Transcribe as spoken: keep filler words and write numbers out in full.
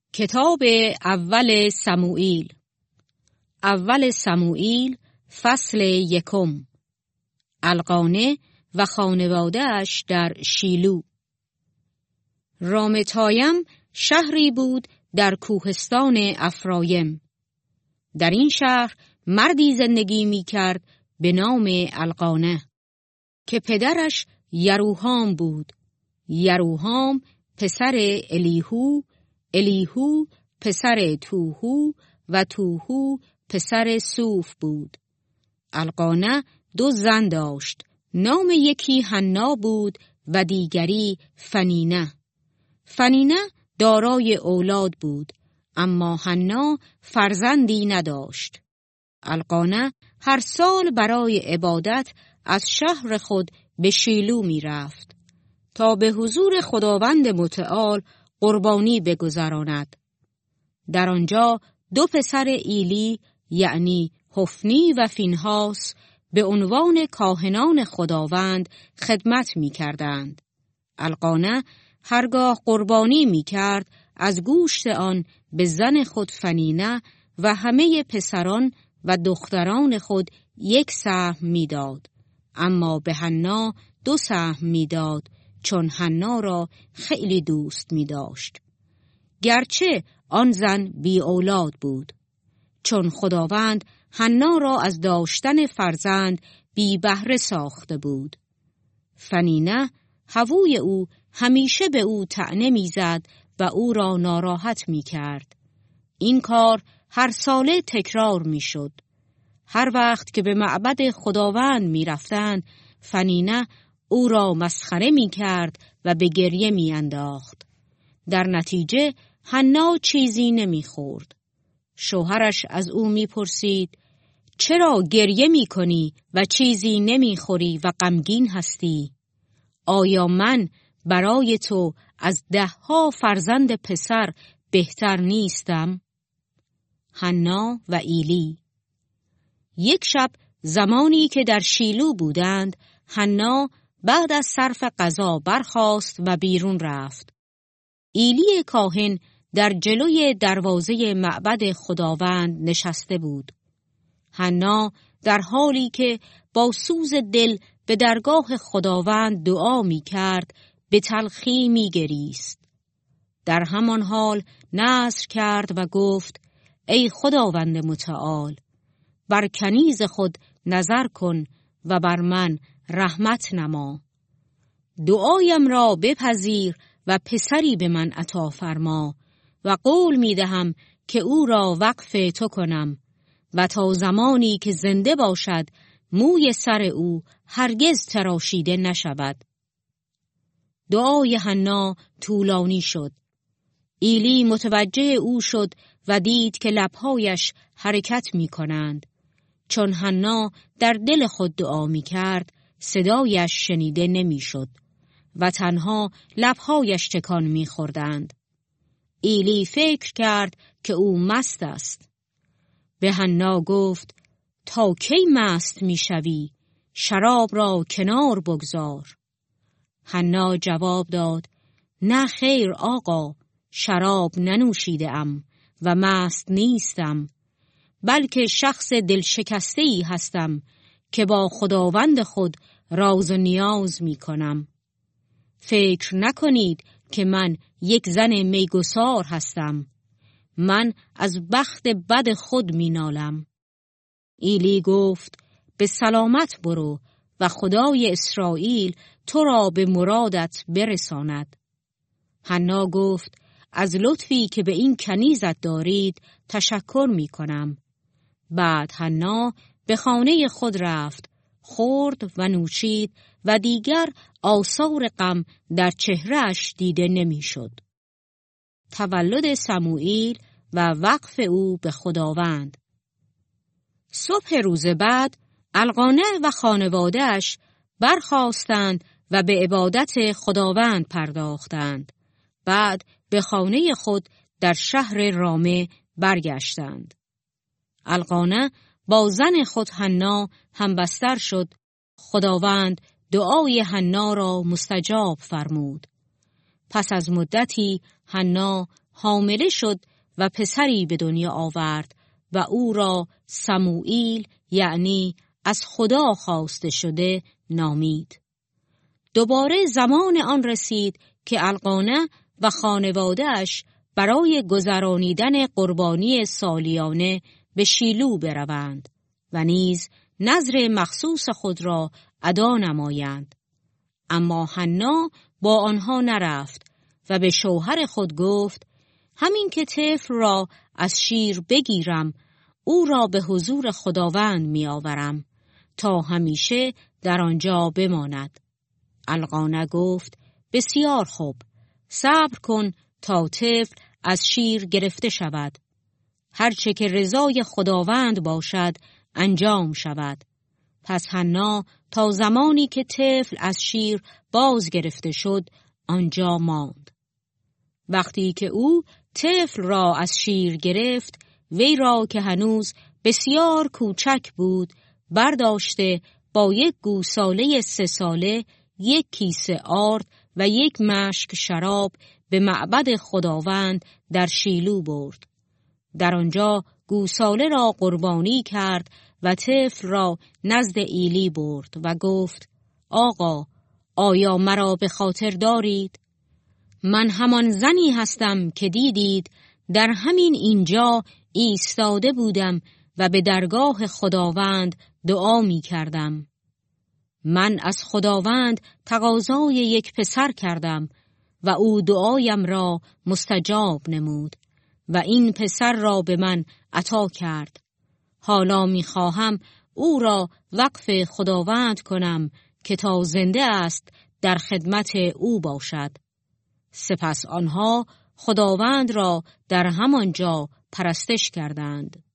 کتاب اول سموئیل. اول سموئیل فصل یکم. القانه و خانواده‌اش در شیلو. رامتایم شهری بود در کوهستان افرایم. در این شهر مردی زندگی می کرد به نام القانه که پدرش یروحام بود. یروحام پسر الیهو، الیهو پسر توهو و توهو پسر سوف بود. القانه دو زن داشت. نام یکی حنا بود و دیگری فنینه. فنینه دارای اولاد بود، اما حنا فرزندی نداشت. القانه هر سال برای عبادت از شهر خود به شیلو می رفت تا به حضور خداوند متعال قربانی بگذراند. در آنجا دو پسر ایلی یعنی حفنی و فینهاس به عنوان کاهنان خداوند خدمت می کردند. القانه هرگاه قربانی می کرد از گوشت آن به زن خود فنینه و همه پسران و دختران خود یک سهم می داد، اما به حنا دو سهم می داد، چون حنا را خیلی دوست می داشت. گرچه آن زن بی اولاد بود، چون خداوند حنا را از داشتن فرزند بی بهره ساخته بود. فنینه هووی او همیشه به او طعنه می زد و او را ناراحت می کرد. این کار هر ساله تکرار می شد. هر وقت که به معبد خداوند می رفتند، فنینه او را مسخره می کرد و به گریه می انداخت. در نتیجه حنا چیزی نمی خورد. شوهرش از او می پرسید: چرا گریه می کنی و چیزی نمی خوری و غمگین هستی؟ آیا من برای تو از ده ها فرزند پسر بهتر نیستم؟ حنا و ایلی. یک شب زمانی که در شیلو بودند، حنا بعد از صرف غذا برخاست و بیرون رفت. ایلی کاهن در جلوی دروازه معبد خداوند نشسته بود. حنا در حالی که با سوز دل به درگاه خداوند دعا می کرد، به تلخی می گریست. در همان حال نذر کرد و گفت: ای خداوند متعال، بر کنیز خود نظر کن و بر من رحمت نما. دعایم را بپذیر و پسری به من عطا فرما و قول می دهم که او را وقف تو کنم و تا زمانی که زنده باشد موی سر او هرگز تراشیده نشود. دعای حنا طولانی شد. ایلی متوجه او شد و دید که لبهایش حرکت می کنند. چون حنا در دل خود دعا می کرد، صدایش شنیده نمی شد و تنها لبهایش تکان می خوردند. ایلی فکر کرد که او مست است. به حنا گفت: تا کی مست می شوی؟ شراب را کنار بگذار. حنا جواب داد: نه خیر آقا، شراب ننوشیده ام و مست نیستم، بلکه شخص دلشکسته‌ای هستم که با خداوند خود راز و نیاز می کنم. فکر نکنید که من یک زن میگسار هستم. من از بخت بد خود می نالم. ایلی گفت: به سلامت برو و خدای اسرائیل تو را به مرادت برساند. حنا گفت: از لطفی که به این کنیزت دارید تشکر می کنم. بعد حنا به خانه خود رفت، خورد و نوشید و دیگر آثار غم در چهرهش دیده نمی شد. تولد سموئیل و وقف او به خداوند. صبح روز بعد القانه و خانواده‌اش برخاستند و به عبادت خداوند پرداختند. بعد به خانه خود در شهر رامه برگشتند. القانه با زن خود حنا همبستر شد. خداوند دعای حنا را مستجاب فرمود. پس از مدتی حنا حامله شد و پسری به دنیا آورد و او را سموئیل یعنی از خدا خواسته شده نامید. دوباره زمان آن رسید که القانه و خانواده‌اش برای گذرانیدن قربانی سالیانه به شیلو بروند و نیز نذر مخصوص خود را ادا نمایند. اما حنا با آنها نرفت و به شوهر خود گفت همین که طفل را از شیر بگیرم او را به حضور خداوند می آورم تا همیشه در آنجا بماند. القانه گفت بسیار خوب، صبر کن تا طفل از شیر گرفته شود. هرچه که رضای خداوند باشد انجام شود. پس حنا تا زمانی که طفل از شیر باز گرفته شد آنجا ماند. وقتی که او طفل را از شیر گرفت، وی را که هنوز بسیار کوچک بود برداشته با یک گوساله سه ساله، یک کیسه آرد و یک مشک شراب به معبد خداوند در شیلو برد. در آنجا گوساله را قربانی کرد و طفل را نزد ایلی برد و گفت آقا، آیا مرا به خاطر دارید؟ من همان زنی هستم که دیدید در همین اینجا ایستاده بودم و به درگاه خداوند دعا می کردم. من از خداوند تقاضای یک پسر کردم و او دعایم را مستجاب نمود و این پسر را به من عطا کرد. حالا می خواهم او را وقف خداوند کنم که تا زنده است در خدمت او باشد. سپس آنها خداوند را در همانجا پرستش کردند.